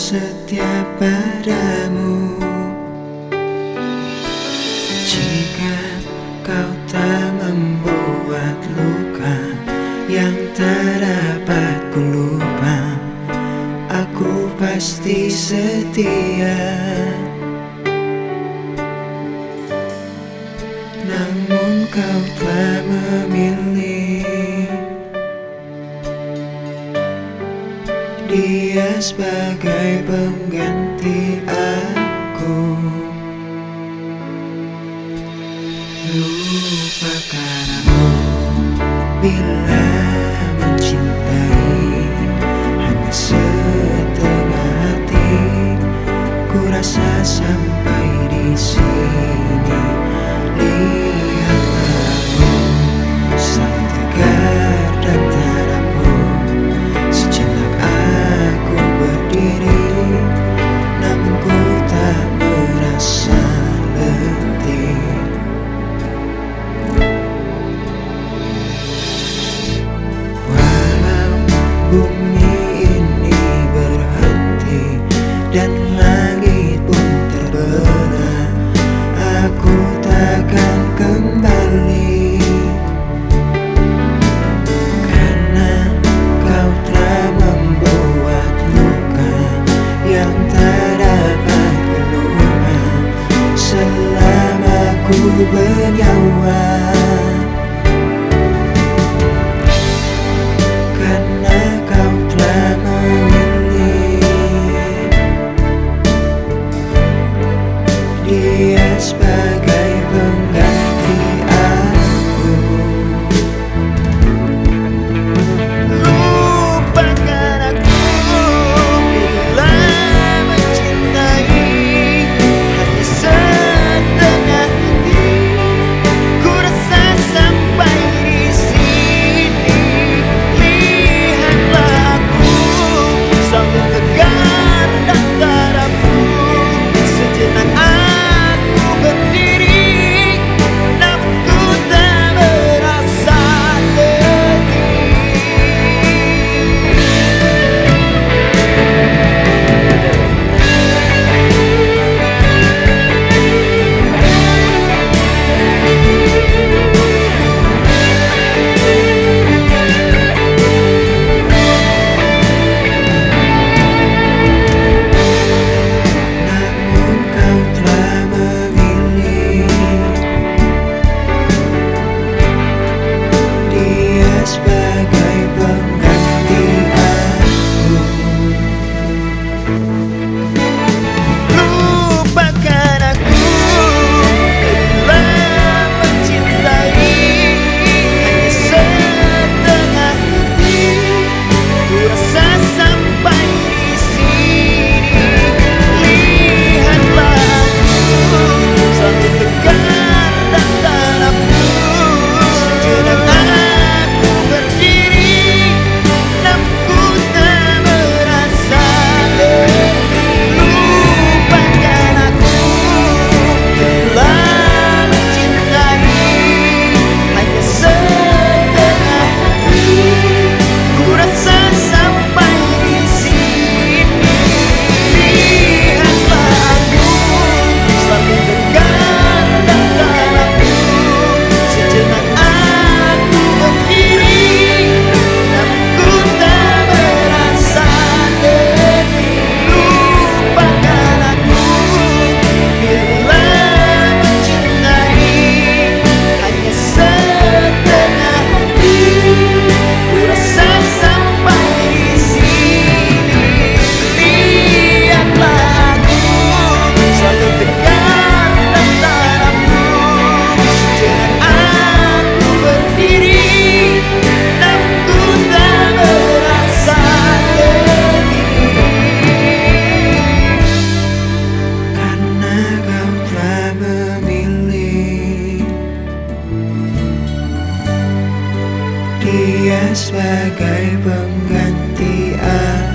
setia padamu. Jika kau tak membuat luka yang tak dapat ku lupa, aku pasti setia. Namun kau telah memilih dia sebagai pengganti aku. Lupakan aku bila mencintai hanya setengah hati. Ku rasa sampai di sini, lihatlah aku selalu tegar dan tak rapuh. Sejenak aku berdiri, namun ku tak merasa letih. Walau bumi ini berhenti dan langit pun terbelah, aku takkan kembali. Karena kau telah membuat luka yang tak dapat ku lupa selama ku bernyawa. Karena kau telah memilih dia sebagai pengganti aku. Lupakan aku bila mencintai hanya setengah hati. Ku rasa sampai di sini, lihatlah aku selalu tegar dan tak rapuh. Sejenak aku berdiri, namun ku tak merasa letih. Namun kau telah memilih dia sebagai pengganti aku. Lupakan aku bila mencintai hanya setengah hati. Ku rasa sampai di sini, lihatlah aku selalu tegar dan tak rapuh. Sejenak aku berdiri, namun ku tak merasa letih. Lupakan aku bila mencintai hanya setengah hati. Ku rasa sampai di sini, lihatlah aku selalu tegar dan tak rapuh. Sejenak aku berdiri, namun ku tak merasa letih. Lupakan aku bila mencintai hanya setengah hati. Ku rasa sampai di sini, lihatlah aku selalu tegar dan tak rapuh. Sejenak aku berdiri, namun ku tak merasa letih. Karena kau telah memilih dia sebagai pengganti aku.